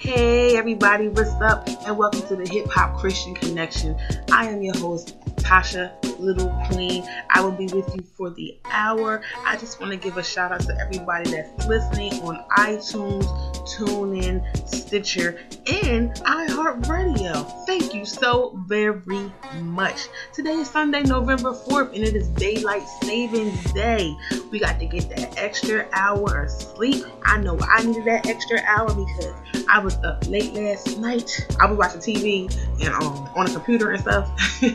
Hey everybody, what's up? And welcome to the Hip Hop Christian Connection. I am your host, Tasha Little Queen. I will be with you for the hour. I just want to give a shout out to everybody that's listening on iTunes, TuneIn, Stitcher, and iHeartRadio. Thank you so very much. Today is Sunday, November 4th, and it is Daylight Savings Day. We got to get that extra hour of sleep. I know I needed that extra hour because I was up late last night. I was watching TV and on the computer and stuff.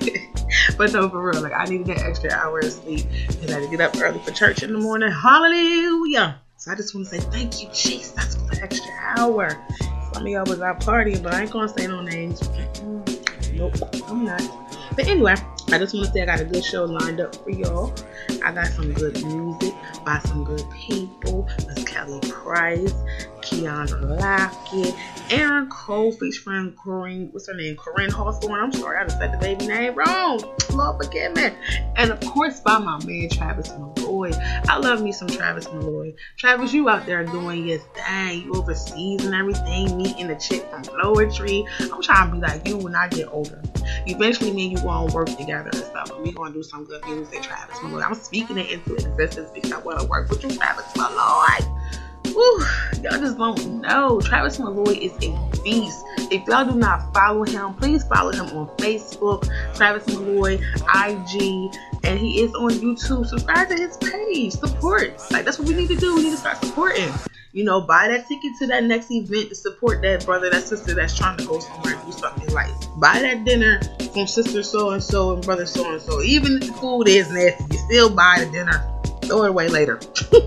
But no, for real, like I needed that extra hour of sleep because I had to get up early for church in the morning. Hallelujah. So I just want to say thank you, Jesus, for the extra hour. Some of y'all was out partying, but I ain't gonna say no names. Nope, I'm not. But anyway, I just want to say I got a good show lined up for y'all. I got some good music by some good people. Miss Kelly Price, Keandra Lockett, Aaron Cole featuring Corinne, what's her name? Corinne Hawthorne. I'm sorry, I just said the baby name wrong. Lord forgive me. And of course by my man Travis Malloy. I love me some Travis Malloy. Travis, you out there doing your thing. You overseas and everything, meeting the chick from Poetry. I'm trying to be like you when I get older. Eventually me and you gonna work together and stuff. And we gonna do some good music, Travis Malloy. I'm speaking it into existence because I want to work with you, Travis Malloy. Woo, y'all just don't know. Travis Malloy is a beast. If y'all do not follow him, please follow him on Facebook, Travis Malloy, IG, and he is on YouTube. Subscribe to his page. Support. Like, that's what we need to do. We need to start supporting. You know, buy that ticket to that next event to support that brother, that sister that's trying to go somewhere and do something in life. Buy that dinner from sister so-and-so and brother so-and-so. Even if the food is nasty, you still buy the dinner. Throw it away later.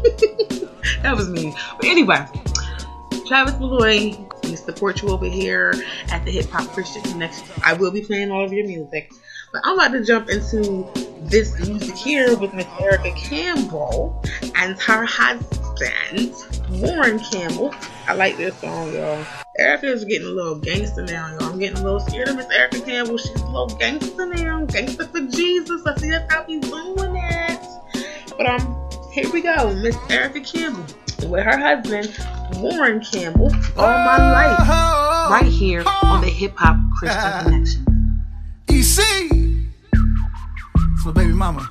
That was me. But anyway, Travis Malloy, we support you over here at the Hip Hop Christian Connection. I will be playing all of your music. But I'm about to jump into this music here with Miss Erica Campbell and her husband, Warren Campbell. I like this song, y'all. Erica's getting a little gangster now, y'all. I'm getting a little scared of Miss Erica Campbell. She's a little gangster now. Gangster for Jesus. I see that's how he's doing it. But here we go, Miss Erica Campbell with her husband, Warren Campbell, All My Life, right here on the Hip Hop Christian Connection. EC, it's my baby mama.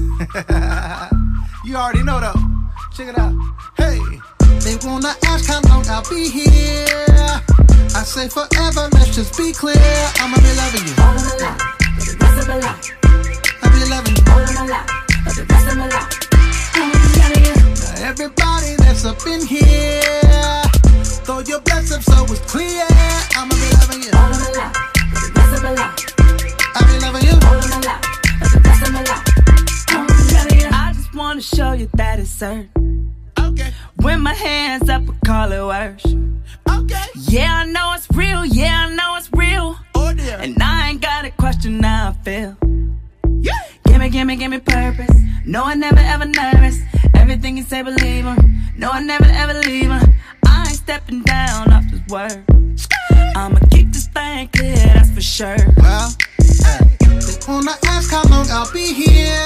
You already know though. Check it out. Hey, they wanna ask how long I'll be here. I say forever, let's just be clear. I'ma be loving you all of my life, for the rest of my life. I'll be loving you all of my life, for the rest of my life. Now everybody that's up in here, throw your bless up so it's clear. I'ma be loving you all of my life, for the rest of my life. I'll be loving you all of my life, for the rest of my life. I'ma be loving you. I just wanna show you that it's certain. Okay. When my hands up, we call it worship. Okay. Yeah, I know it's real. Yeah, I know it's real. Oh dear. And I ain't got a question how I feel. Yeah. Give me purpose. No, I never ever nervous. Everything you say, believe her. No, I never ever leave her. I ain't stepping down off this word. I'ma keep this thing clear, that's for sure. Well, hey, they wanna ask how long I'll be here.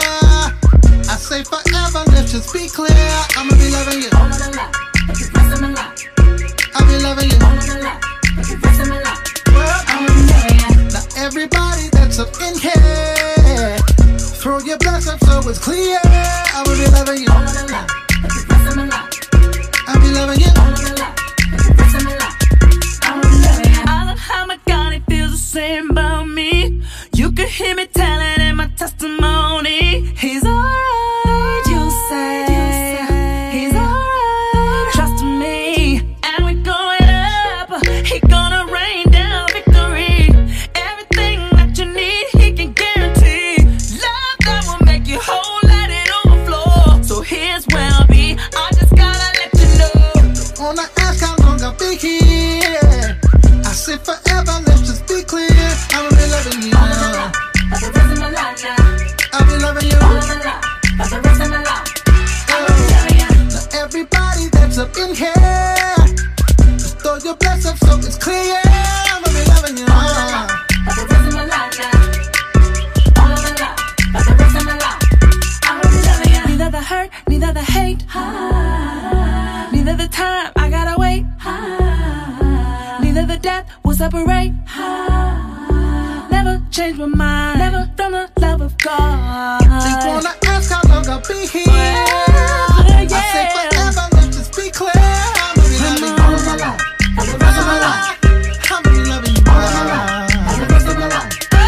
I say forever, let's just be clear. I'ma be loving you all of my life, for the rest of my life. I'll be loving you all of my life, for the rest of my life. Well, I'ma be loving you. Now everybody that's up in here, throw your bless up so it's clear. I will be loving you all of my life, for the rest of my life. I'll be loving you all of my life, for the rest of my life. I will be loving you. I love how my God, he feels the same about me. You can hear me telling in my testimony. He's alright, you say. He's alright, trust me. And we're going up. He gonna rain down victory. Everything that you need, he can guarantee. Love that will make you whole, let it overflow. So here's where I'll be. I just gotta let you know. Wanna ask how long I'll be here. I say forever, let's just be clear. I will be loving you all of my life, for the rest of my life now. I'll be loving you all of my life, for the rest of my life. I will be loving you. Now everybody that's up in here, just throw your bless up so it's clear. I'ma be loving you all of my life, for the rest of my life now. All of my life, for the rest of my life. I will be loving you. Neither the hurt, neither the hate, neither the time I gotta wait, neither death will separate. Never change my mind, never from the love of God. They wanna ask how long I'll be here. I say forever, let's just be clear. I'm gonna be loving you all of my life, for the rest of my life. I'm gonna be loving you all of my life, for the rest of my life.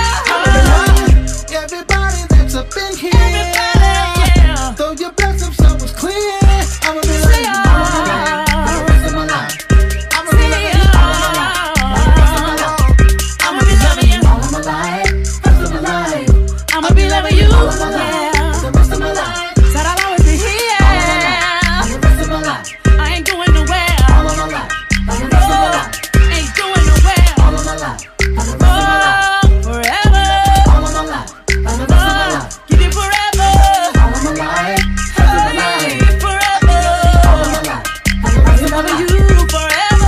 Everybody that's up in here, though your blood so was clear, I'm gonna be loving you all of my life, for the rest of my life. I'm gonna be loving you all of my life, for the rest of my life. I'm gonna be loving you all of my life, rest of my life. I'm gonna be loving you all of my life, the rest of my life. Said I'll always be here. The rest of my life, I ain't going nowhere. all of my life, the rest of my life, Ain't going nowhere. all of my life, the rest of my life, Forever. all of my life, the rest of my life, Give you forever. all of my life, rest of my life, Forever. all of my life, the rest of my Loving life. you forever.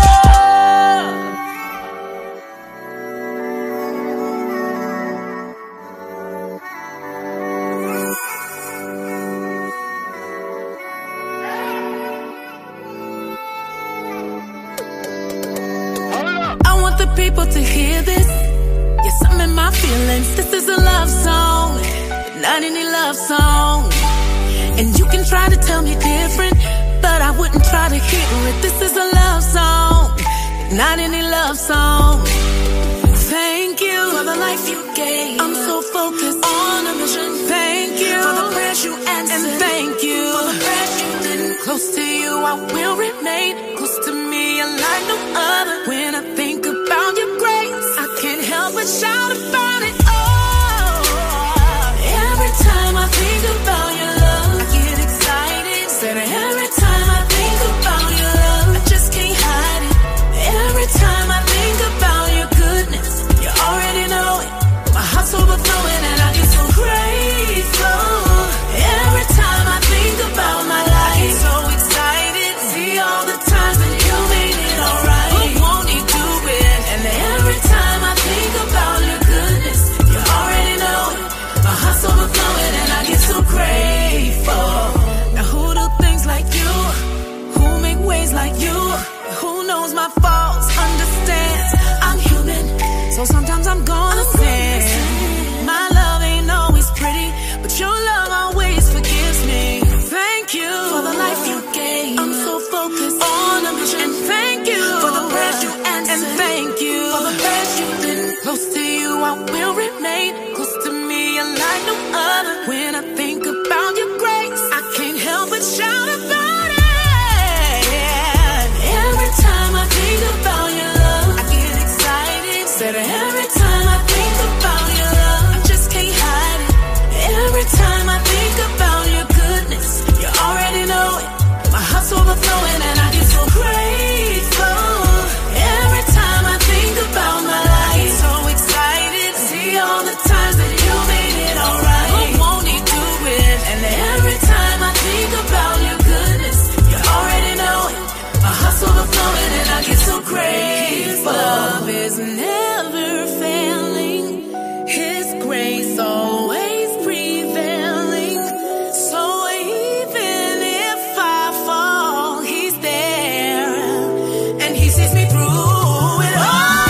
I want the people to hear this. Yes, I'm in my feelings. This is a love song, not any love song. And you can try to tell me different, but I wouldn't try to hear it. This is a love song, not any love song. Thank you for the life you gave. I'm so focused on a mission. Thank you for the prayers you answered. And thank you for the prayers you didn't. Close to you, I will remain. Close to me, like no other. When I think about your grace, I can't help but shout about it. Oh, every time I think about your love, I get excited. Said every time I think about your love, I just can't hide it. Every time I think about your goodness, you already know it. My heart's overflowing and I get so grateful. Every time I think about my life, I get so excited. See all the times that you made it alright. But won't he do it? And every time I think about your goodness, you already know it. My heart's overflowing and I get so grateful. Now who do things like you? Who make ways like you? Who knows my faults, understands I'm human, so sometimes I'm gonna sin. My love ain't always pretty, but your love always forgives me. Thank you for the life you gave. I'm so focused on a mission. And thank you for the prayers you answered. And thank you for the prayers you didn't. Close to you, I will remain. Close to me, like no other. When I think about your grace, I can't help but shout about it. Every time I think about your love, I get excited. Said every time I think about your love, I just can't hide it. Every time I think about your goodness, you already know it. My heart's overflowing and I get so grateful. Every time I think about my life, I get so excited. See all the times that you made it alright. But won't he do it? And every time I think about your goodness, you already know it. My heart's overflowing and I get so grateful. Love is never failing. His grace always prevailing. So even if I fall, he's there. And he sees me through it all.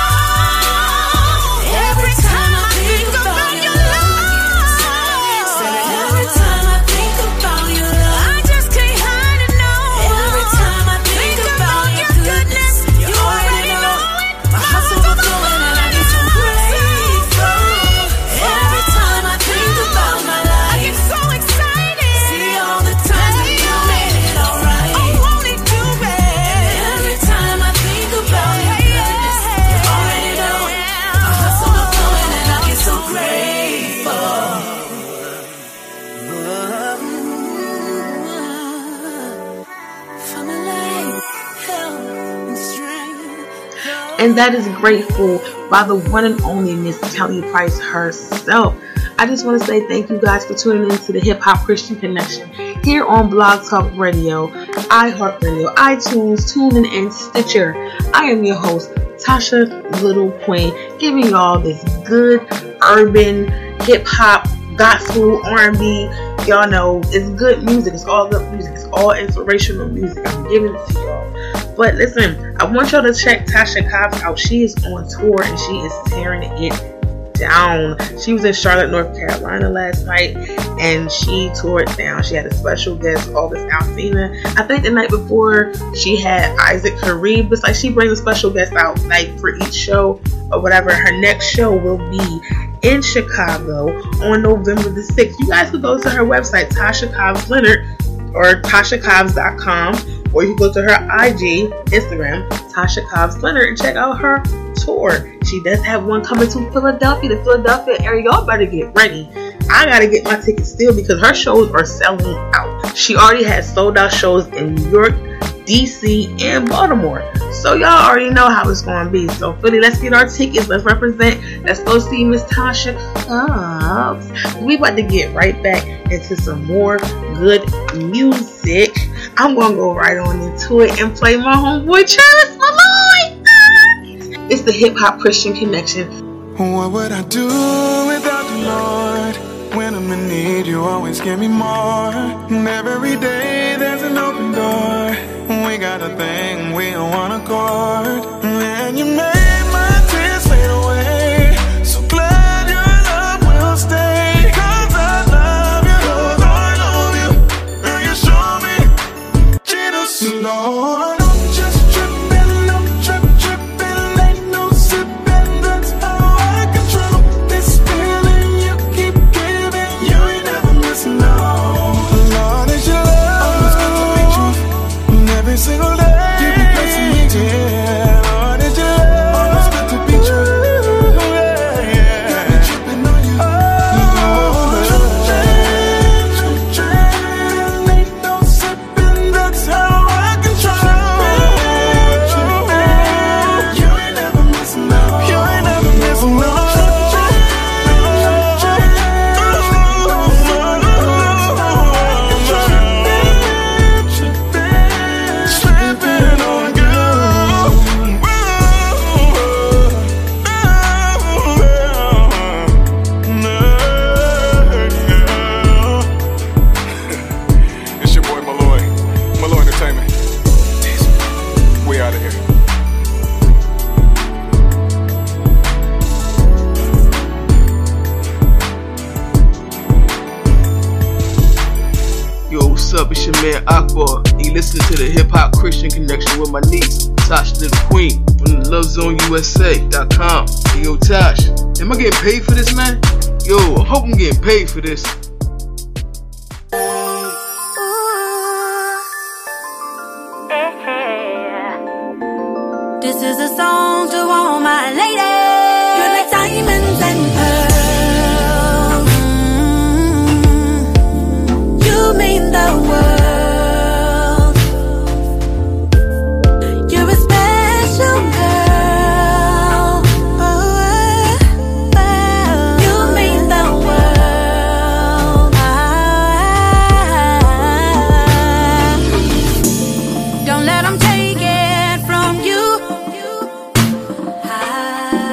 Every time I think about your love, said every time I think about your love, I just can't hide it, no. Every time I think about your goodness, you already know it. My heart's overflowing and I get so grateful. Every time I think about my life, I get so excited. See all the times that you made it alright. Oh, won't he do it? Every time I think about your goodness, you already know it. My heart's overflowing and I get so grateful. For my life, help and strength. And that is Grateful by the one and only Miss Kelly Price herself. I just want to say thank you guys for tuning in to the Hip Hop Christian Connection here on Blog Talk Radio, iHeartRadio, iTunes, TuneIn, and Stitcher. I am your host, Tasha Little Queen, giving y'all this good urban hip hop, gospel, R&B. Y'all know it's good music. It's all good music. It's all inspirational music. I'm giving it to y'all. But listen, I want y'all to check Tasha Cobbs out. She is on tour and she is tearing it down. She was in Charlotte, North Carolina last night and she tore it down. She had a special guest, August Alsina. I think the night before she had Isaac Harib. It's like she brings a special guest out like for each show or whatever. Her next show will be in Chicago on November the 6th. You guys could go to her website, Tasha Cobbs Leonard, or TashaCobbs.com, or you can go to her IG, Instagram, Tasha Cobbs Leonard, and check out her tour. She does have one coming to Philadelphia, the Philadelphia area. Y'all better get ready. I gotta get my tickets still because her shows are selling out. She already has sold out shows in New York, DC, and Baltimore. So y'all already know how it's gonna be. So Philly, let's get our tickets. Let's represent. Let's go see Miss Tasha Cobbs. We about to get right back into some more good music. I'm gonna go right on into it and play my homeboy Travis Malloy. It's the Hip Hop Christian Connection. What would I do without the Lord? When I'm in need, you always give me more. And every day there's an open door. We got a thing, we don't want accord. And you made my tears fade away. So glad your love will stay. 'Cause I love you, I love you. And you show me Jesus, Lord. I'm just tripping, ain't no sipping. That's how I control this feeling you keep giving. You ain't never missing, no. Lord, is your love every single day. You be blessing me, yeah. Lord, it's your love. It's good to be true. Yeah, yeah. Got me tripping on you. Tripping, ain't no sipping. That's how I control. You ain't never missing, no. You ain't never missing, no. It's your man Akbar, and you listen to the Hip Hop Christian Connection with my niece, Tasha the Queen, on the LoveZoneUSA.com. Hey, yo, Tash, am I getting paid for this, man? Yo, I hope I'm getting paid for this. This is a song to all my ladies. You're like diamonds and pearls. You mean the world. You're a special girl. You mean the world. Don't let them take it from you.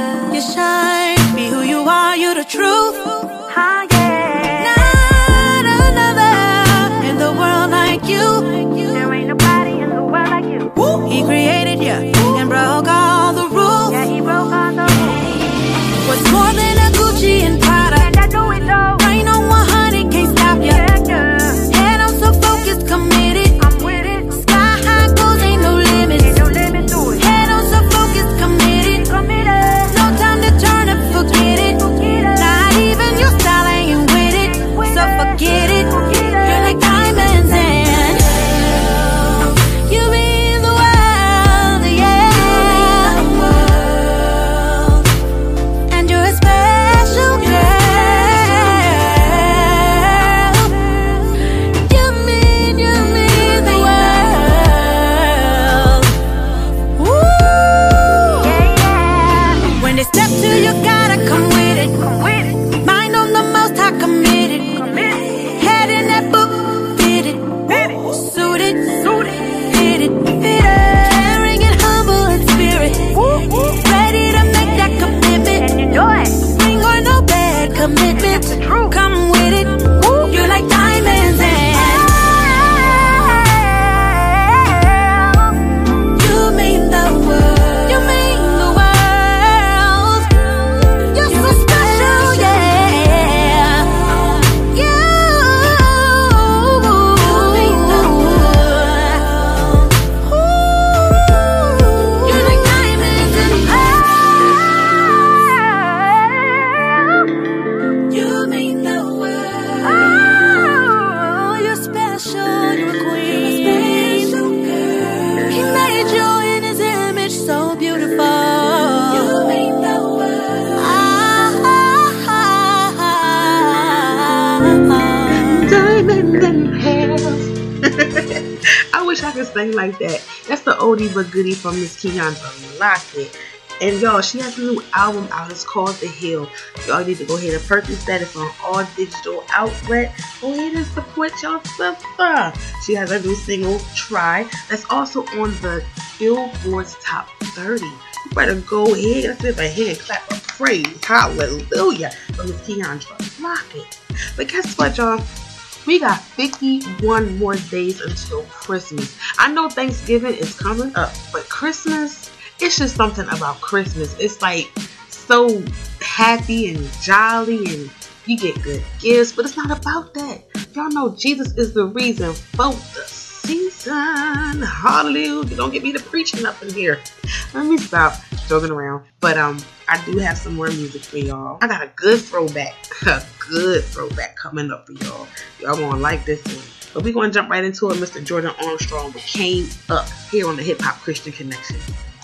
can sing like that. That's the oldie but goodie from Miss Keandra Lockett. And y'all, she has a new album out. It's called The Hill. Y'all need to go ahead and purchase that. It's on all digital outlets. Go ahead and support your sister. She has a new single, Try. That's also on the Billboard's Top 30. You better go ahead. Let's give a hand clap of praise. Hallelujah. For Miss Keandra Lockett. But guess what, y'all? We got 51 more days until Christmas. I know Thanksgiving is coming up, but Christmas, it's just something about Christmas. It's like so happy and jolly and you get good gifts, but it's not about that. Y'all know Jesus is the reason for the season. Hallelujah. Don't get me to preaching up in here. Let me stop joking around. But I do have some more music for y'all. I got a good throwback. A good throwback coming up for y'all. Y'all gonna like this one. But we're gonna jump right into it. Mr. Jordan Armstrong with Came Up here on the Hip Hop Christian Connection.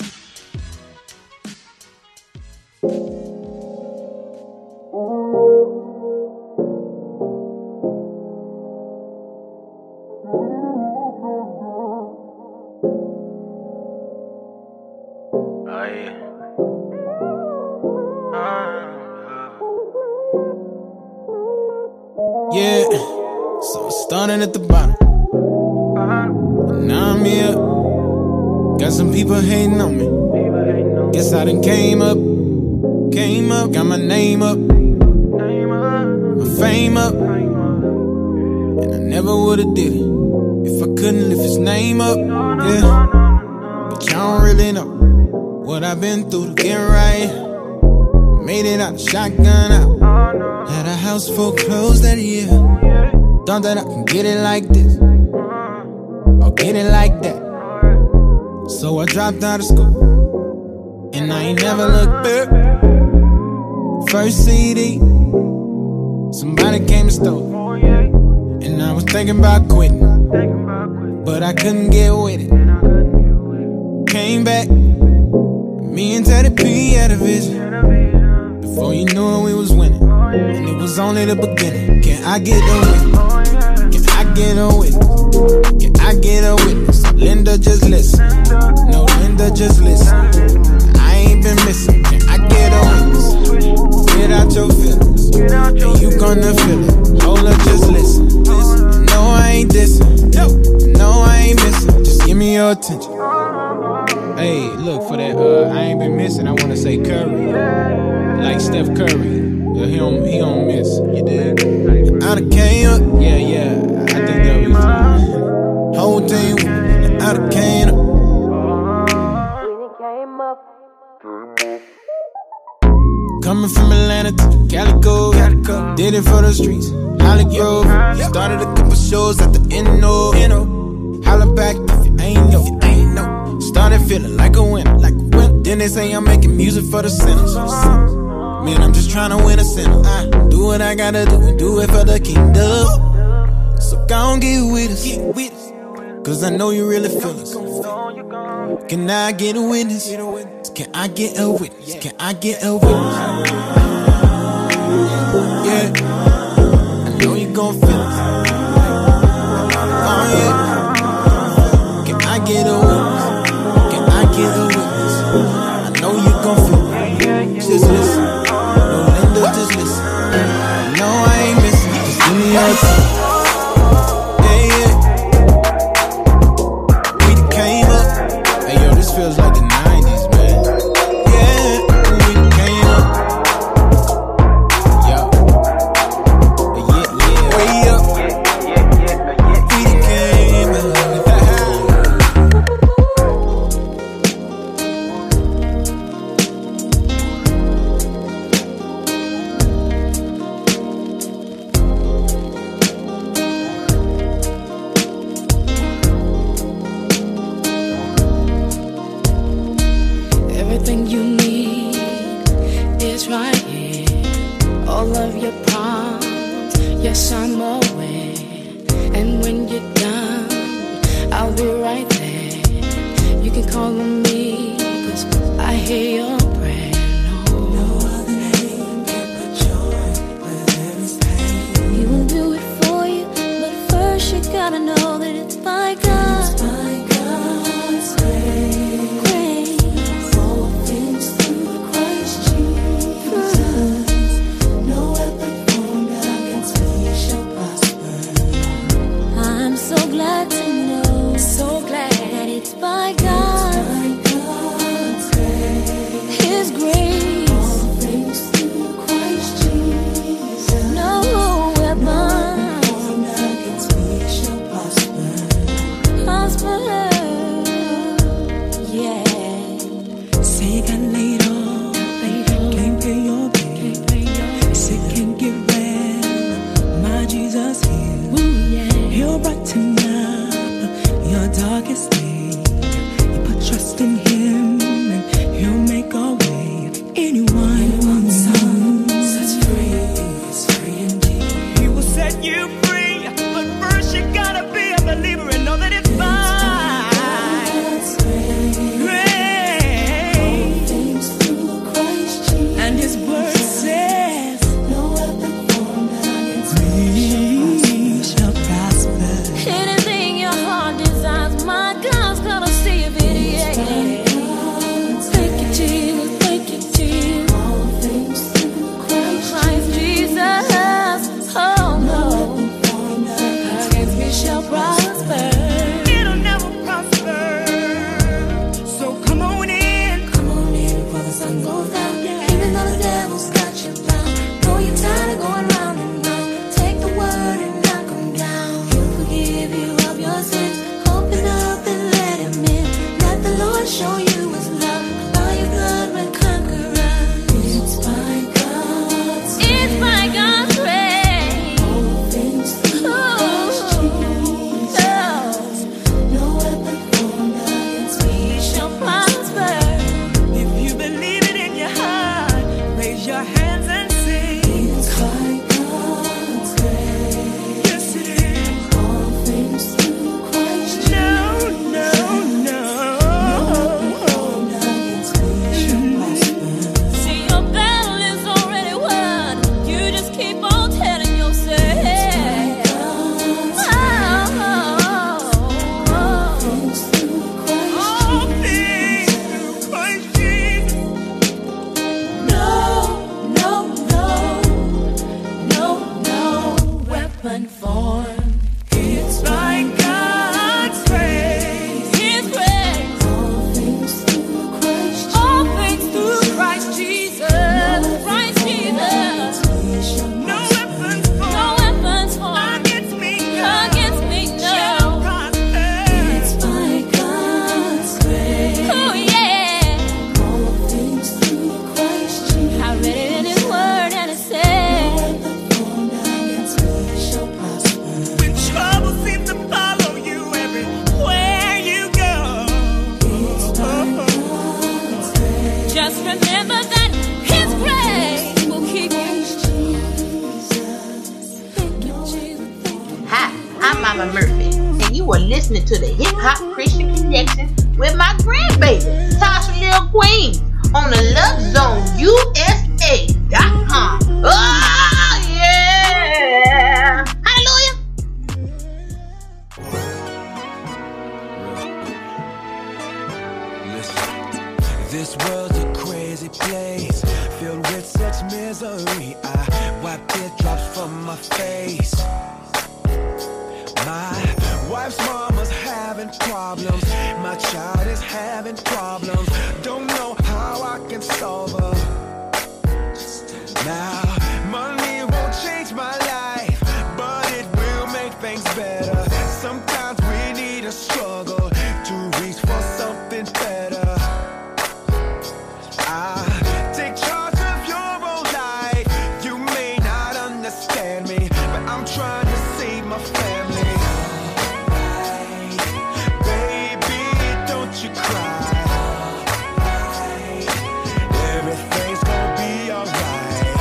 Yeah, so I started at the bottom, and now I'm here. Got some people hating on me. Guess I done came up, got my name up, my fame up, and I never would've did it if I couldn't lift his name up. Yeah, but y'all don't really know what I've been through to get right. Made it out, shotgun out. Had a house full clothes that year. Thought that I can get it like this, or get it like that. So I dropped out of school, and I ain't never looked back. First CD, somebody came and stole it. And I was thinking about quitting, but I couldn't get with it. Came back, me and Teddy P had a vision. Before you knew it, we was winning, and it was only the beginning. Can I get a witness? Can I get a witness? Can I get a witness? Linda, just listen. No, Linda, just listen. I ain't been missing. Can I get a witness? Get out your feelings, and you gonna feel it. Hold up, just listen. No, I ain't dissing. No, I ain't missing. Just give me your attention. Hey, look, for that I ain't been missing, I wanna say Curry. Like Steph Curry. He don't miss. You dig? I done came up. Yeah. I think that was whole team. I done came up. Coming from Atlanta to Calico. Did it for the streets. Holly Grove. Started a couple shows at the Inno. Holla back if you ain't know. Started feeling like a winner. Then they say I'm making music for the sinners. Man, I'm just tryna win a sinner. I do what I gotta do and do it for the kingdom. So gon' get with us, cause I know you really feel us. Can I get a witness? Can I get a witness? Can I get a witness? Yeah, I know you gon' feel us. Oh yeah. Can I get a witness? Can I get a witness? I know you gon' feel it. Just listen. Just listen. No, I ain't missing. Just give me your time. Yeah. We done came up. Hey, yo, this feels like the 90s, man. Yeah, we done came up. Yo. Yeah. Way up. We done came up. Everything you need is right here. All of your problems, yes, I'm aware. And when you're down, I'll be right there. You can call on me, cause I hear your prayer. No other name can put joy where there is pain. He will do it for you, but first you gotta know that it's by God. Say you got laid off, can't pay your bill. Sick can't get well. My Jesus heal. He'll brighten up your darkest day. You put trust in Him, and He'll make a way. Anyone sets free is free indeed. He will set you free, but first you gotta be a believer and know that it's fine. And His word says, no weapon formed against me shall prosper. Anything your heart desires, my God's gonna see if it is. Thank you, Jesus. Thank you, Jesus. All things through Christ Jesus. Oh no, against me shall prosper. It'll never prosper. So come on in before the sun goes down. Even though the devil's got you bound, know you're tired of going round and round. Take the word and knock him down. He'll forgive you of your sins. Open up and let Him in. Let the Lord show you His love. By your blood will conquer us. It's by God's grace. All things through Christ Jesus. No weapon formed against me shall prosper. If you believe it in your heart, raise your hands and sing. It's by God's grace. Yes, it is. All things through Christ Jesus. No. Formed against me shall prosper. See, your battle is already won. You just keep on telling yourself. All things through Christ Jesus. No weapon formed. It's by God's grace. His grace. All things through Christ Jesus. All things through Christ Jesus. Christ Jesus. No weapons formed against me. Shall prosper. It's by God's grace. Oh yeah. All things through Christ Jesus. I read it in His word and it says, when trouble seems to follow you everywhere you go, just remember that His grace will keep you. Thank you, Jesus. Hi, I'm Mama Murphy, and you are listening to the Hip Hop Christian Connection with my grandbaby, Tasha Lil Queen, on the LoveZoneUSA.com. Oh, yeah! Hallelujah! This world's a crazy place, filled with such misery. I wipe teardrops from my face. My wife's mama's having problems. My child is having problems. Don't know how I can solve her. Now, money won't change my life, but it will make things better. Sometimes we need a struggle to reach for something better. I take charge of your own life. You may not understand me, but I'm trying to save my family. Baby, don't you cry. Everything's gonna be alright.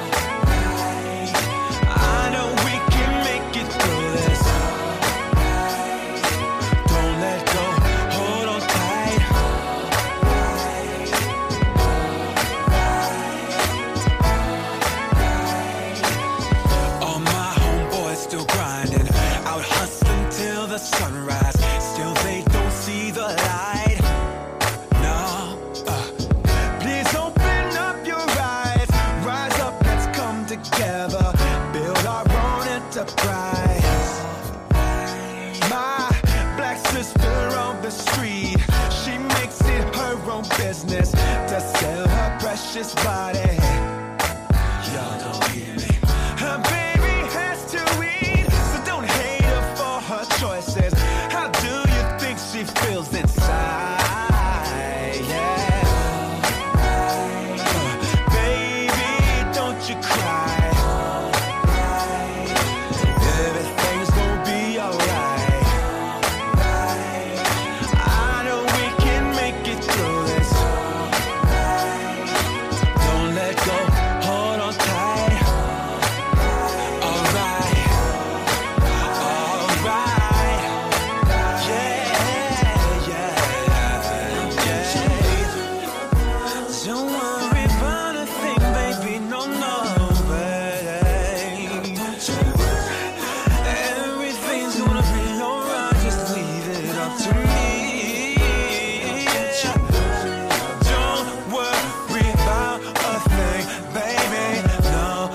I know we can make it through this. Don't let go, hold on tight. All my homeboys still grinding, out hustling till the sunrise. Still they don't see the light. No, please open up your eyes. Rise up, let's come together. Build our own enterprise. My black sister on the street, she makes it her own business to sell her precious body. Y'all don't hear me. Her baby has to eat, so don't hate her for her choices. How do you think she feels inside? Yeah. Don't worry about a thing, baby, no, baby. Everything's gonna be alright, just leave it up to me. Don't worry about a thing, baby, no.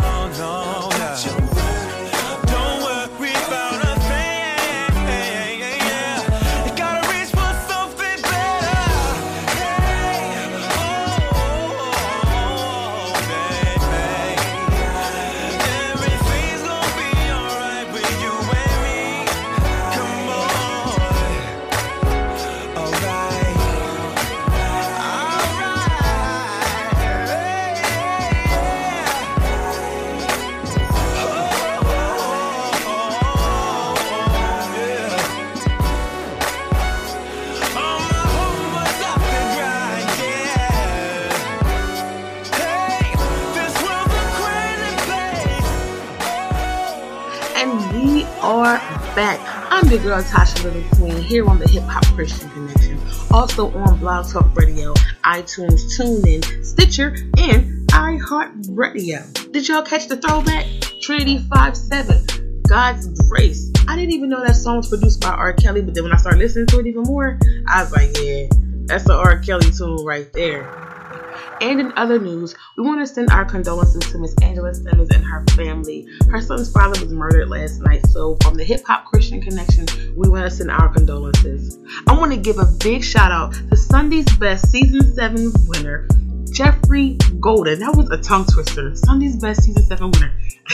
Don't worry about a thing. You gotta reach for something better. Everything's gonna be alright with you and me. Come on. Alright. And we are back. I'm your girl Tasha Little Queen here on the Hip Hop Christian Connection. Also on Blog Talk Radio, iTunes, TuneIn, Stitcher, and iHeartRadio. Did y'all catch the throwback? Trinity 5-7, God's Grace. I didn't even know that song was produced by R. Kelly, but then when I started listening to it even more, I was like, yeah, that's the R. Kelly tune right there. And in other news, we want to send our condolences to Miss Angela Simmons and her family. Her son's father was murdered last night, so from the Hip Hop Christian Connection, we want to send our condolences. I want to give a big shout out to Sunday's Best Season 7 winner, Jeffrey Golden. That was a tongue twister. Sunday's Best Season 7 winner.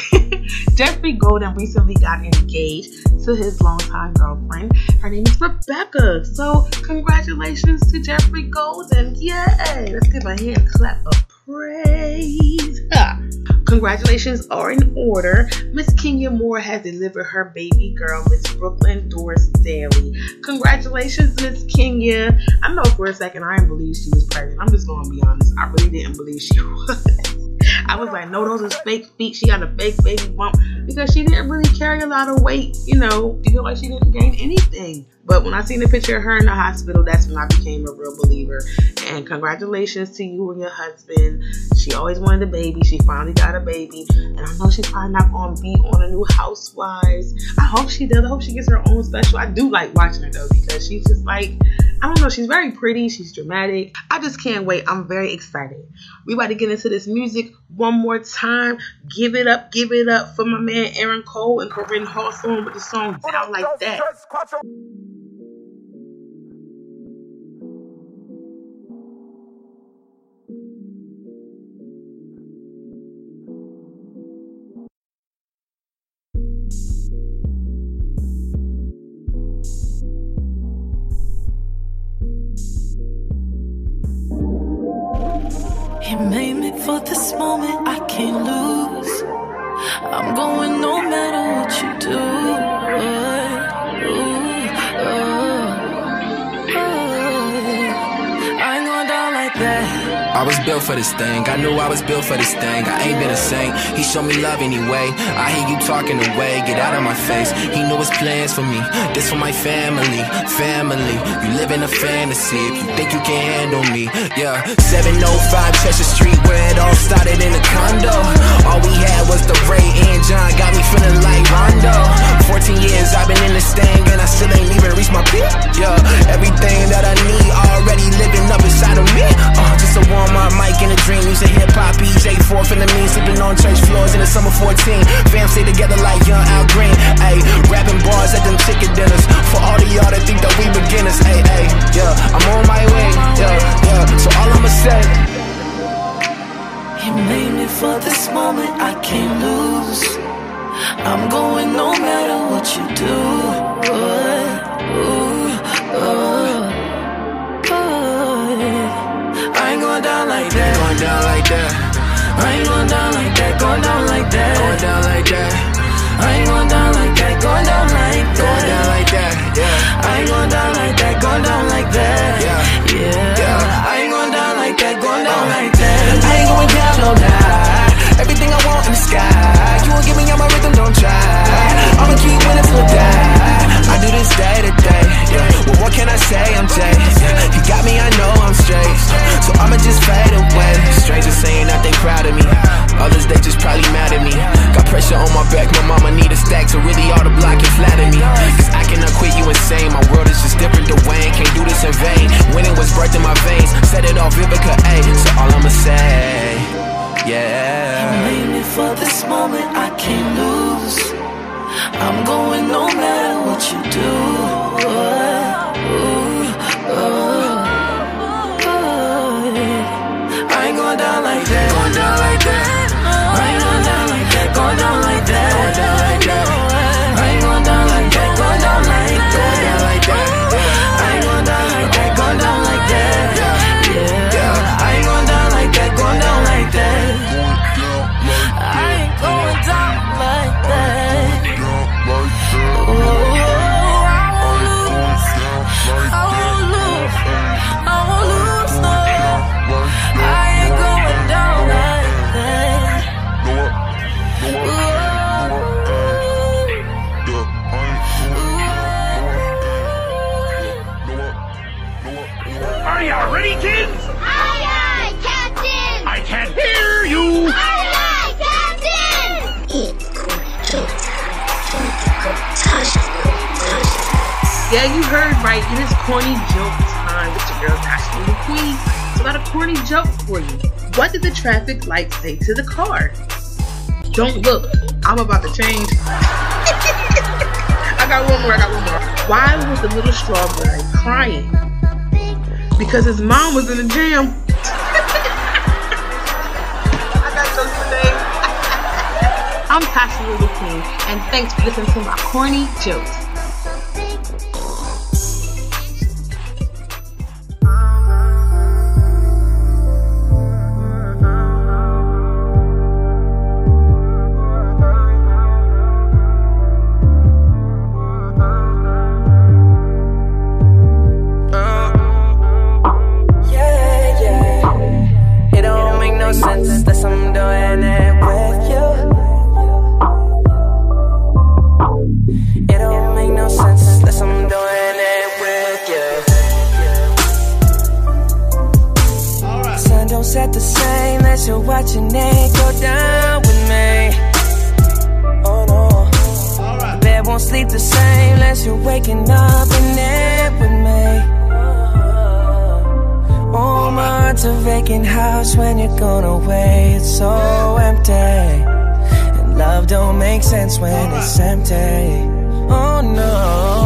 Jeffrey Golden recently got engaged to his longtime girlfriend. Her name is Rebecca. So congratulations to Jeffrey Golden. Yay! Let's give a hand clap of praise. Congratulations are in order. Miss Kenya Moore has delivered her baby girl, Miss Brooklyn Doris Daly. Congratulations, Miss Kenya. I know for a second I didn't believe she was pregnant. I'm just going to be honest. I really didn't believe she was. I was like, no, those are fake feet. She got a fake baby bump because she didn't really carry a lot of weight. You know, you feel like she didn't gain anything. But when I seen the picture of her in the hospital, that's when I became a real believer. And congratulations to you and your husband. She always wanted a baby. She finally got a baby. And I know she's probably not going to be on a new Housewives. I hope she does. I hope she gets her own special. I do like watching her though because she's just like, I don't know. She's very pretty. She's dramatic. I just can't wait. I'm very excited. We about to get into this music one more time. Give it up for my man Aaron Cole and Corinne Hawthorne with the song Down Like That. He made me for this moment, I can't lose. I'm going no matter what you do. I ain't going down like that. I was built for this thing, I knew I was built for this thing. I ain't been a saint, he showed me love anyway. I hear you talking away, get out of my face. He knew his plans for me, this for my family. You live in a fantasy, if you think you can handle me. Yeah, 705 Chester Street, where it all started in a condo. All we had was the Ray and John, got me feeling like Rondo. 14 years I've been in this thing, and I still ain't even reached my peak. Yeah, everything that I need already living up inside of me. Just a warm-up mic in a dream, using hip-hop, EJ4 from the mean, sleeping on church floors in the summer 14. Fam stay together like young Al Green. Ayy, rapping bars at them chicken dinners. For all of y'all that think that we beginners. Ayy, yeah, I'm on my way. Yeah, so all I'ma say, He made me for this moment, I can't lose. I'm going no matter what you do. I ain't going down like that. going down like that. I ain't going down like that. Going down like that. Going down like that. I ain't going down like that. Going down like that. Going down like that. Yeah. I ain't going down like that. Going down like that. Yeah. I ain't going down like that. Going down like that. I ain't going down, no lie. Everything I want in the sky. You won't give me all my rhythm, don't try. I'ma keep winning till I die. I do this day to day. Well, what can I say? I'm Jay. You got me, I know I'm straight. So I'ma just fade away. they proud of me. Others, they just probably mad at me. Got pressure on my back, my mama need a stack, so really all the block can flatter me. Cause I cannot quit you insane, my world is just different to Wayne. Can't do this in vain, winning was birthed in my veins. Set it off Vivica A, so all I'ma say, yeah. I made it for this moment, I can't lose. I'm going no matter what you do. I ain't going down like that. Going down like that. I ain't going down like that. Going down like that. Going down like that. I ain't going down like that. Going down like that. I ain't going down like that. Going down like that. Yeah. I ain't going down like that. Going down like that. I ain't going down like that. Are you ready, kids? Aye, aye, Captain! I can't hear you! Aye, aye, Captain! Yeah, you heard right. It is corny joke time with your girl Tasha Little Queen. So I got a corny joke for you. What did the traffic light say to the car? Don't look. I'm about to change. I got one more. Why was the little strawberry crying? Because his mom was in the jam. I got jokes today. I'm Tasha Little Queen, and thanks for listening to my corny jokes. Set the same, unless you're watching it go down with me. Oh no, the bed won't sleep the same, unless you're waking up in it with me. Oh, my heart's a vacant house when you're gone away. It's so empty, and love don't make sense when it's empty. Oh no,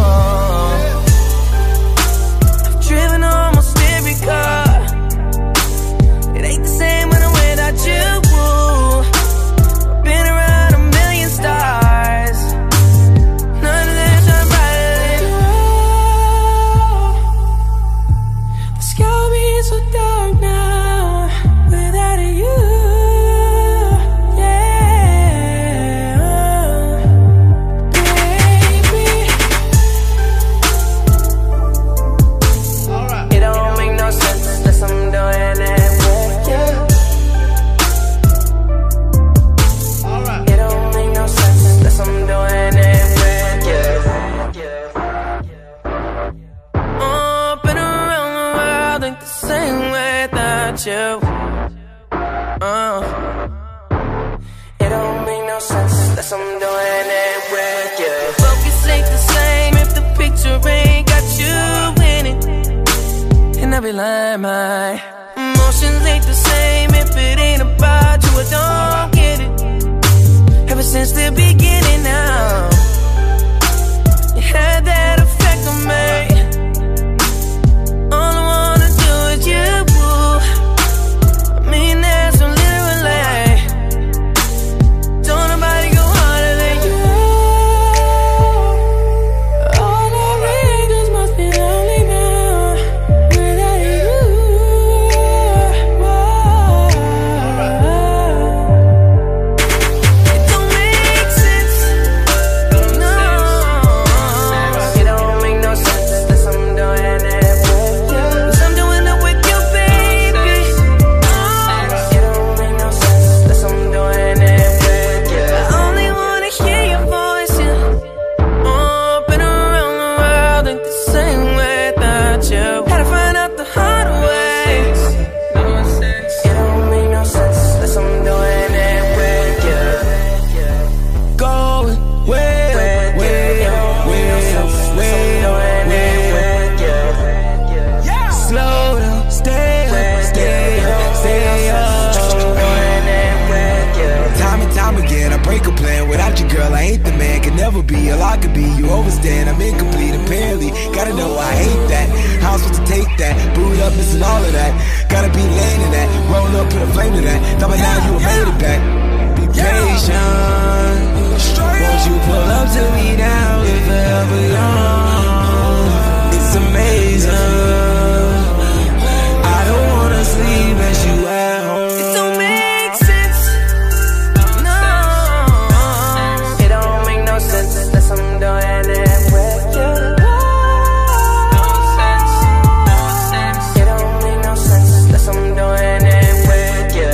I've driven almost every car. It ain't the same when I'm without you. I've been around a million stars. None of them shine brighter than you. The sky will be so dark now without you. Yeah, baby. It don't make no sense unless I'm doing it. I'm doing it with you. Up and around the world ain't the same without you. It don't make no sense unless I'm doing it with you. Focus ain't the same if the picture ain't got you in it. And I be lying, my emotions ain't the same if it ain't about you. I don't get it. Ever since the beginning now, you had that effect on me. All I wanna do is you. I mean that so literally. Don't nobody go harder than you. All the readers must be lonely now without you. Whoa. never be all I could be. You overstand, I'm incomplete apparently. Gotta know I hate that. How I'm supposed to take that? Boot up, missing all of that. Gotta be laying in that. Roll up, put a flame to that. Thought by now you were made it back. Be patient. Won't you pull up to me now if ever young? It's amazing. I don't wanna sleep as you at home. It don't make sense. No, it don't make no sense unless I'm doing it with you. No sense. It don't make no sense unless I'm doing it with you.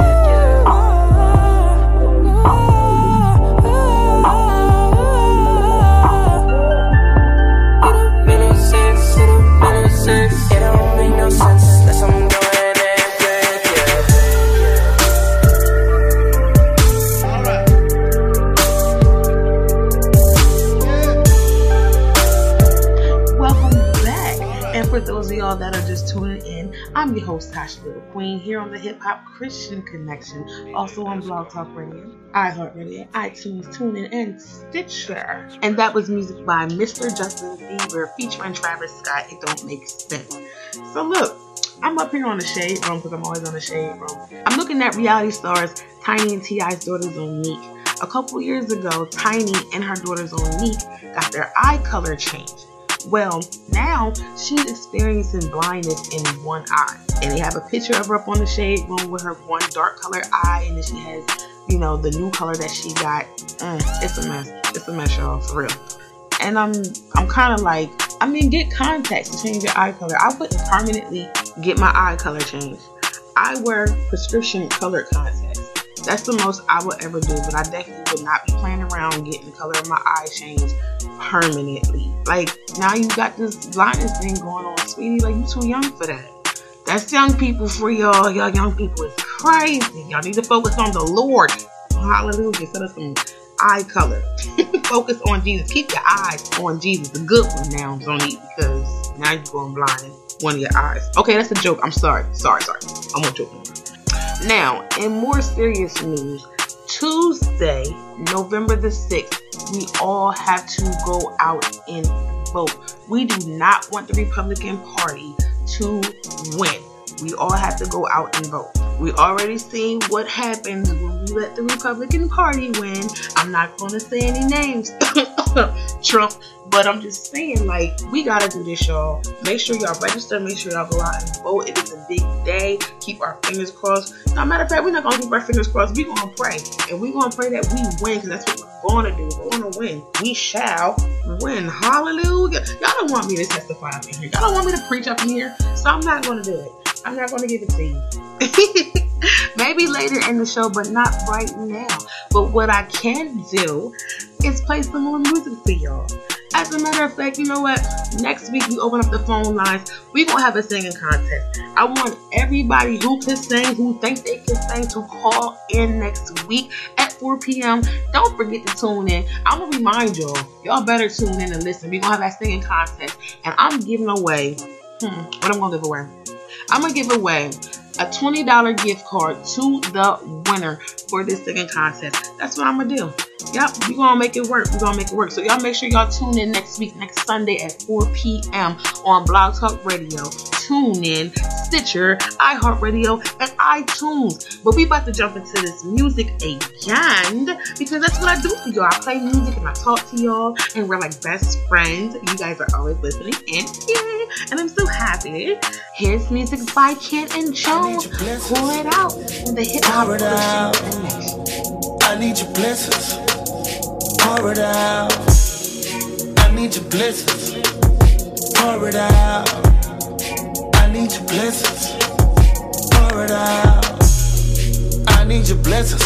It don't make no sense unless I'm doing it with you. Welcome back. And for those of y'all that are just tuning in, I'm your host, Tasha Little Queen, here on the Hip Hop Christian Connection, also on Blog Talk Radio, iHeartRadio, iTunes, TuneIn, and Stitcher. And that was music by Mr. Justin Bieber featuring Travis Scott, It Don't Make Sense. So look, I'm up here on the Shade Room because I'm always on the Shade Room. I'm looking at reality stars Tiny and T.I.'s daughters Onique. A couple years ago, Tiny and her daughters Onique got their eye color changed. Well, now she's experiencing blindness in one eye. And they have a picture of her up on the Shade Room with her one dark colored eye, and then she has, you know, the new color that she got. It's a mess. It's a mess, y'all, for real. And I'm kind of like, get contacts to change your eye color. I wouldn't permanently get my eye color changed. I wear prescription colored contacts. That's the most I would ever do, but I definitely would not be playing around getting the color of my eye changed permanently. Like, now you got this blindness thing going on, sweetie. Like, you too young for that. That's young people for y'all. Y'all young people is crazy. Y'all need to focus on the Lord. Hallelujah. Set us some eye color. Focus on Jesus. Keep your eyes on Jesus. The good one now, Zonique, because now you're going blind in one of your eyes. Okay, that's a joke. I'm sorry. Sorry. I won't joke no more. Now, in more serious news, Tuesday, November the 6th, we all have to go out and vote. We do not want the Republican Party to win. We all have to go out and vote. We already seen what happens when we let the Republican Party win. I'm not going to say any names, Trump, but I'm just saying, like, we got to do this, y'all. Make sure y'all register. Make sure y'all go out and vote. It is a big day. Keep our fingers crossed. No matter of fact, we're not going to keep our fingers crossed. We're going to pray. And we're going to pray that we win, because that's what we're going to do. We're going to win. We shall win. Hallelujah. Y'all don't want me to testify up in here. Y'all don't want me to preach up in here. So I'm not going to do it. I'm not going to give it to you. Maybe later in the show, but not right now. But what I can do is play some more music for y'all. As a matter of fact, you know what? Next week we open up the phone lines. We're going to have a singing contest. I want everybody who can sing, who think they can sing, to call in next week at 4 p.m. Don't forget to tune in. I'm going to remind y'all. Y'all better tune in and listen. We're going to have that singing contest. And I'm giving away... what I'm going to give away? I'm going to give away a $20 gift card to the winner for this singing contest. That's what I'm going to do. Yep, we're going to make it work. We're going to make it work. So y'all make sure y'all tune in next week, next Sunday at 4 p.m. on Blog Talk Radio. Tune in, Stitcher, iHeartRadio, and iTunes. But we about to jump into this music again, because that's what I do for y'all. I play music and I talk to y'all, and we're like best friends. You guys are always listening, and yay! And I'm so happy. Here's music by Kid and Joe. Pull it out in the hip hop Christian Connection. I need your blessings. Pour it out. I need your blessings. Pour it out. I need your blessings. Pour it out. I need your blessings.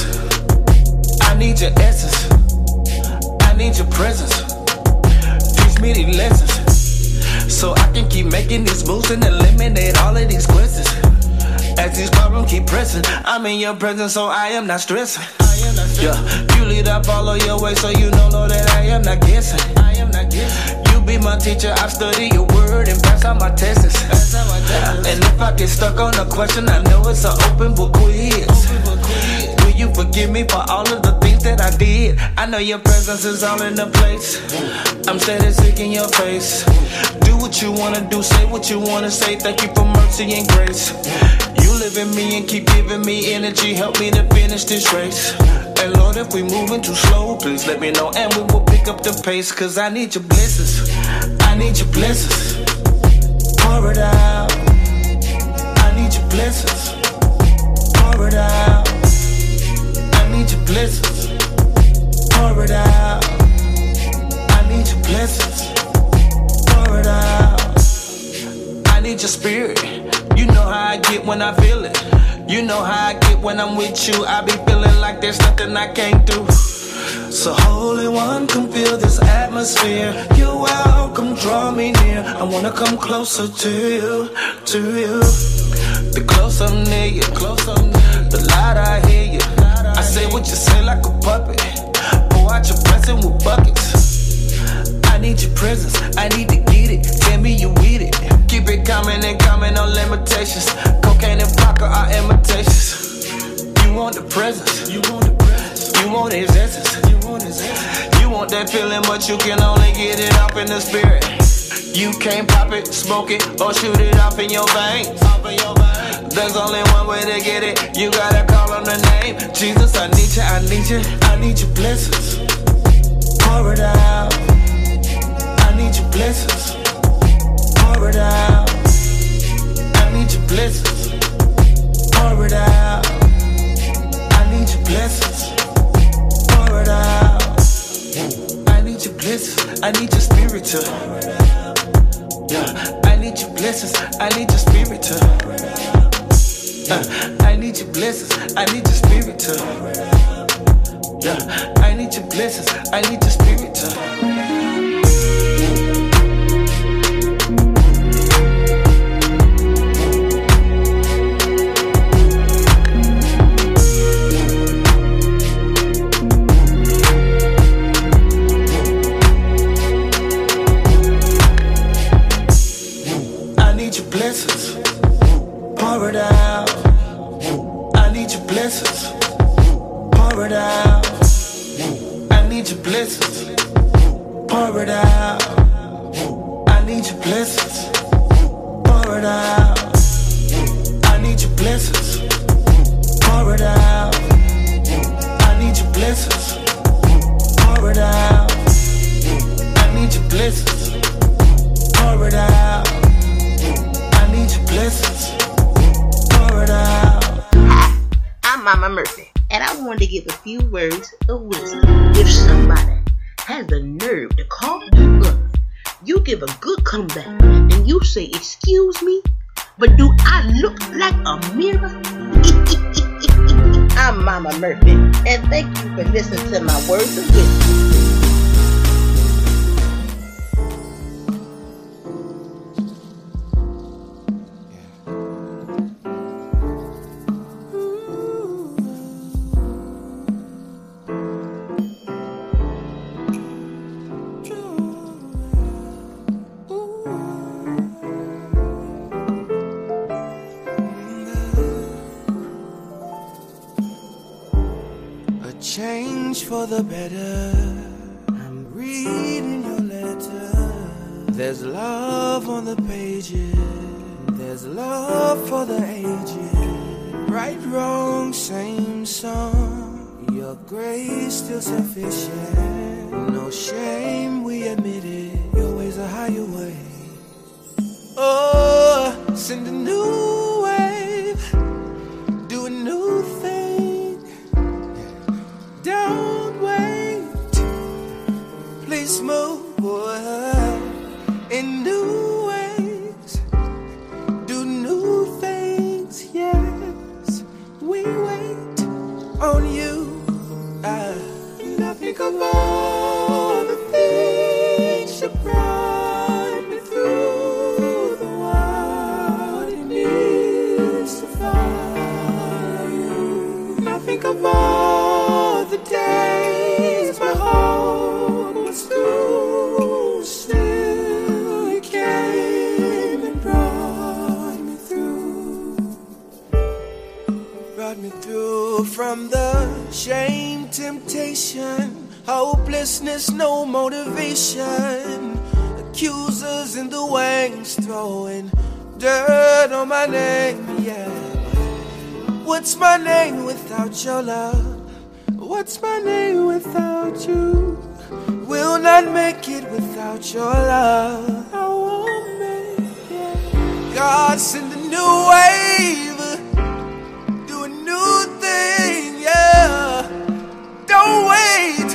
I need your essence. I need your presence. Teach me these lessons, so I can keep making these moves and eliminate all of these questions. As these problems keep pressing, I'm in your presence, so I am not stressing. Yeah, you lead, I follow your way, so you know, Lord, that I am not guessing. You be my teacher, I've studied your word and pass out my tests. And if I get stuck on a question, I know it's an open book quiz. Will you forgive me for all of the things that I did. I know your presence is all in the place. I'm steady seeking your face. Do what you wanna do, say what you wanna say. Thank you for mercy and grace. You live in me and keep giving me energy. Help me to finish this race. And Lord, if we moving too slow, please let me know and we will pick up the pace. Cause I need your blessings. I need your blessings. Pour it out. I need your blessings. Pour it out. I need your blessings. Pour it out. I need your blessings. Pour it out. I need your spirit. You know how I get when I feel it. You know how I get when I'm with you. I be feeling like there's nothing I can't do. So Holy One, come feel this atmosphere. You're welcome, draw me near. I wanna come closer to you, to you. The closer I'm near you, the louder I hear you. I say what you say like a puppet. Pour out your blessing with buckets. I need your presence, I need to get it. Tell me you with it. Keep it coming and coming, no limitations. Cocaine and vodka are imitations. You want the presence, you want the presence. You want his essence, you want his essence. You want that feeling, but you can only get it up in the spirit. You can't pop it, smoke it, or shoot it off in your veins. There's only one way to get it. You gotta call on the name. Jesus, I need you, I need you, I need your blessings. Pour it out. I need your blessings. Pour it out. I need your blessings. Pour it out. I need your blessings. Pour it out. I need your blessings. I need your spirit to. Yeah. I need your blessings. I need your spirit to. I need your blessings. I need your spirit to. Yeah. I need your blessings. I need your spirit to. Pour it out. I need your blessings. Pour it out. I need your blessings. Pour it out. I need your blessings. Pour it out. I need your blessings. Pour it out. I need your blessings. Pour it out. I need your blessings. Pour it out. I need your blessings. Pour it out. Hi, I'm Mama Murphy, and I wanted to give a few words of wisdom. If somebody has the nerve to call you up, you give a good comeback, and you say, "Excuse me, but do I look like a mirror?" I'm Mama Murphy, and thank you for listening to my words of wisdom. Change for the better. I'm reading your letter. There's love on the pages. There's love for the ages. Right, wrong, same song. Your grace still sufficient. No shame, we admit it. Your ways are higher way. Oh, send a new wave. Do a new thing. Don't wait, please move in new ways, do new things, yes, we wait on you. And I think of all the things you brought me through, the world it needs to follow you. And I think of all the days my hope was through, still you came and brought me through. brought me through from the shame, temptation, hopelessness, no motivation. Accusers in the wings throwing dirt on my name, yeah. What's my name without your love? What's my name without you? Will not make it without your love. I won't make it. God send a new wave, do a new thing, yeah. Don't wait,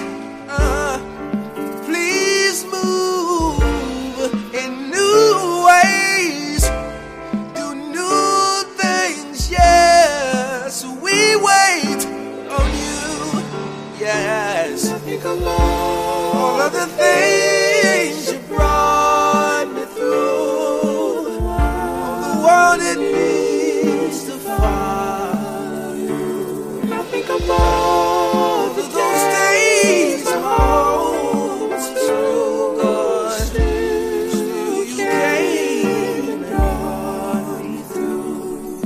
please move in new ways, do new things, yeah. So we wait on you, yes. I think I'm all of the things you brought me through, all the world it needs to follow you. I think I'm all of those days I hold true, God. Still you came and brought me through.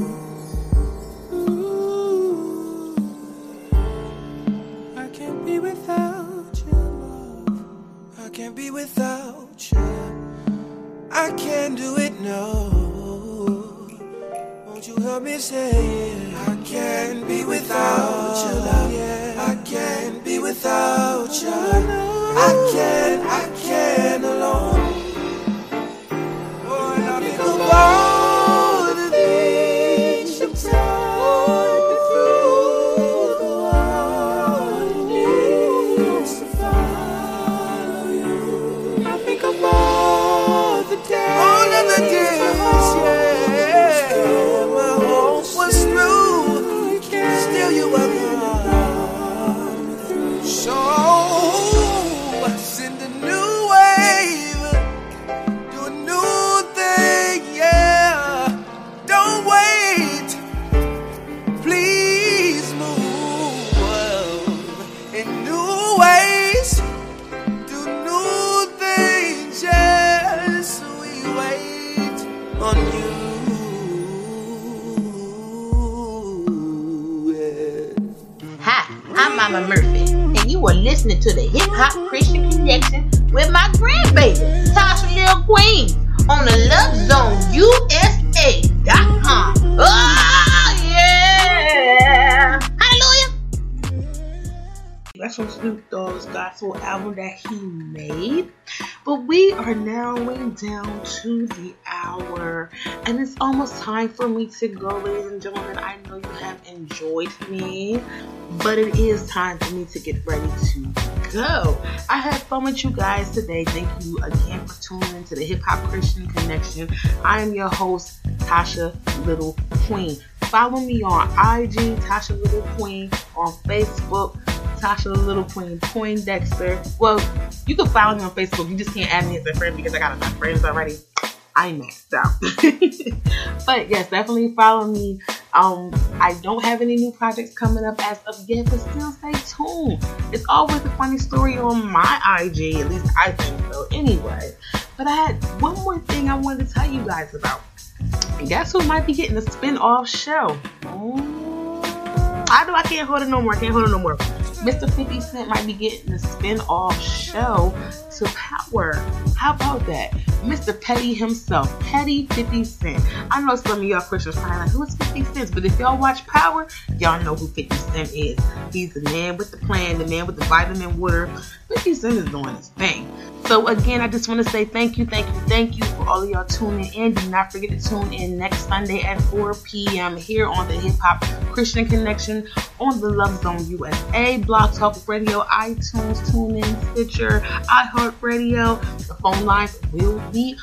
I can't be without you, love. I can't be without you. I can't do it, no. Won't you help me say it? I can't be without you, love. I can't be without you. I can't alone. Oh, and I think of all the things you taught me through. The world needs to follow you. I think of all the days, yeah. My hope was through, still you were gone. So send a new wave, do a new thing, yeah. Don't wait, please move in new ways, do new things, yes. We wait on you. Hi, I'm Mama Murphy, and you are listening to the Hip Hop Christian Connection with my grandbaby, Tasha Lil Queen, on the LoveZoneUSA.com. Oh, yeah! Hallelujah! That's from Snoop Dogg's gospel album that he made. But we are narrowing down to the hour, and it's almost time for me to go, ladies and gentlemen. I know you have enjoyed me, but it is time for me to get ready to go. I had fun with you guys today. Thank you again for tuning into the Hip Hop Christian Connection. I am your host, Tasha Little Queen. Follow me on IG, Tasha Little Queen, on Facebook, Tasha Little Queen Poindexter. Well, you can follow me on Facebook. You just can't add me as a friend because I got enough friends already. I maxed out. But yes, definitely follow me. I don't have any new projects coming up as of yet, but still stay tuned. It's always a funny story on my IG, at least I think so anyway. But I had one more thing I wanted to tell you guys about. And guess who might be getting a spin-off show? I know I can't hold it no more. Mr. 50 Cent might be getting a spin-off show to Power. How about that? Mr. Petty himself, Petty 50 Cent. I know some of y'all Christians probably like, who's 50 Cent? But if y'all watch Power, y'all know who 50 Cent is. He's the man with the plan, the man with the vitamin water. 50 Cent is doing his thing. So again, I just want to say thank you for all of y'all tuning in. Do not forget to tune in next Sunday at 4 p.m. here on the Hip Hop Christian Connection on the Love Zone USA, Blog Talk Radio, iTunes, TuneIn, Stitcher, iHeartRadio. The phone lines will be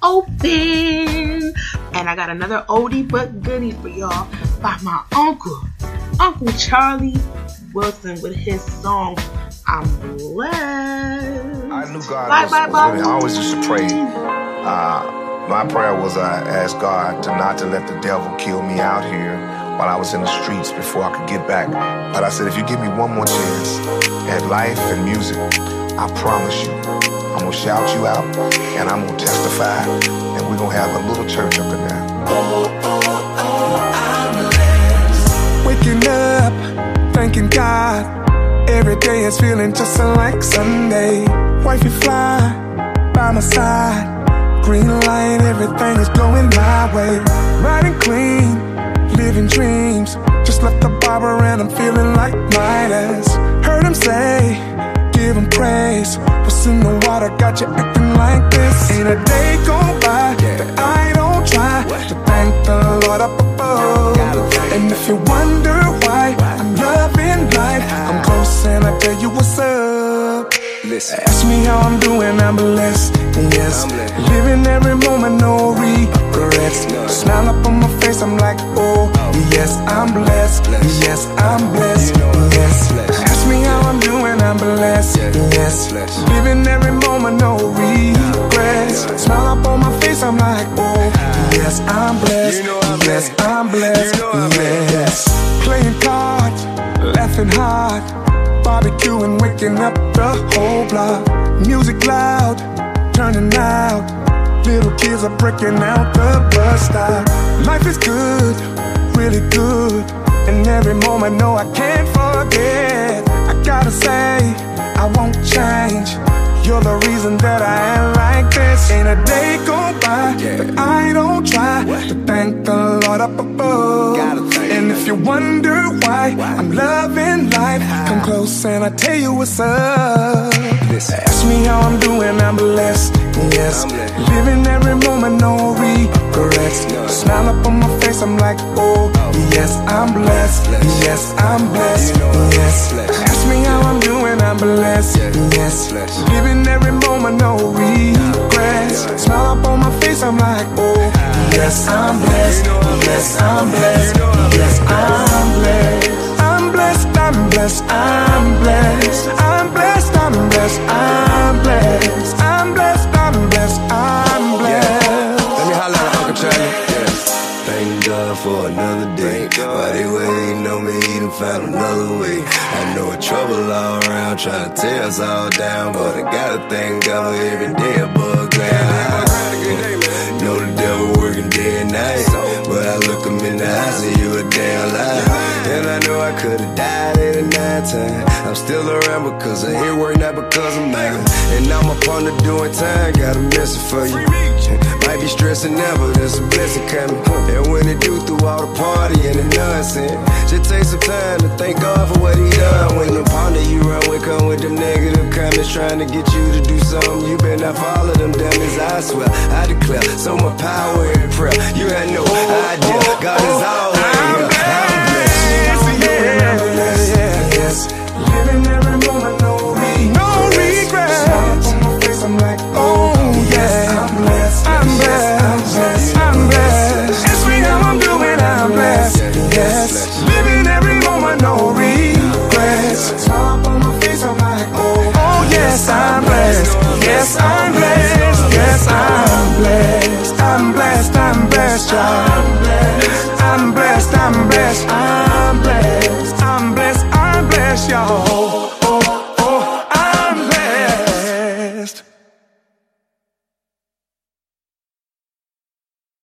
open. And I got another oldie but goodie for y'all by my Uncle Charlie Wilson with his song I'm Blessed. I knew God was with me. I always used to pray. My prayer was I asked God not to let the devil kill me out here while I was in the streets before I could get back. But I said, if you give me one more chance at life and music, I promise you, I'm going to shout you out and I'm going to testify and we're going to have a little church up in there. I'm blessed with Waking up, thanking God. Every day is feeling just like Sunday. Wifey fly by my side. Green light, everything is going my way. Riding clean, living dreams. Just left the barber and I'm feeling like Midas. Heard him say, give him praise. What's in the water got you acting like this? Ain't a day go by that I don't try to thank the Lord up above. And if you wonder why I'm loving life, I'm close and I tell you what's up. Listen. Ask me how I'm doing, I'm blessed. Yes, living every moment, no regrets. Smile up on my face, I'm like, oh, yes, I'm blessed. Yes, I'm blessed. Yes, ask me how I'm doing, I'm blessed. Yes, living every moment, no regrets. Smile up on my face, I'm like, oh, yes, I'm blessed. Yes, I'm blessed. Yes, playing cards, laughing hard, barbecuing, waking up the whole block. Music loud, turning out. Little kids are breaking out the bus stop. Life is good, really good. And every moment, no, I can't forget. I gotta say, I won't change. You're the reason that I am like this. Ain't a day go by that I don't try to thank the Lord up above. And if you wonder why I'm loving life, come close and I tell you what's up. Ask me how I'm doing, I'm blessed. Yes, living every moment, no regrets. Smile up on my face, I'm like, oh, yes, I'm blessed. Yes, I'm blessed. Yes, ask me how I'm doing, I'm blessed. Yes, living every moment, no regrets. Smile up on my face, I'm like, oh, yes, I'm blessed. Yes, I'm blessed. Yes, I'm blessed. I'm blessed, I'm blessed, I'm blessed. I'm blessed, I'm blessed, I'm blessed. I'm blessed, I'm blessed, I'm blessed. Let me holler at Uncle Charlie. Thank God for another day. While they waiting on me, he done found another way. I know it's trouble all around, trying to tear us all down, but I gotta thank God for every day above ground. Know the devil working day and night, but I look him in the eyes and you a damn lie. And I know I could've died at a 9-time. I'm still around because I hear work, not because I'm mad. And I'm up on the doing time, got a message for you. Might be stressing now, but there's a blessing coming. And when it do through all the party and the nonsense, just take some time to thank God for what he done. When the partner you run with come with them negative comments trying to get you to do something, you better not follow them dummies, I swear, I declare. So much power in prayer, you had no idea. God is always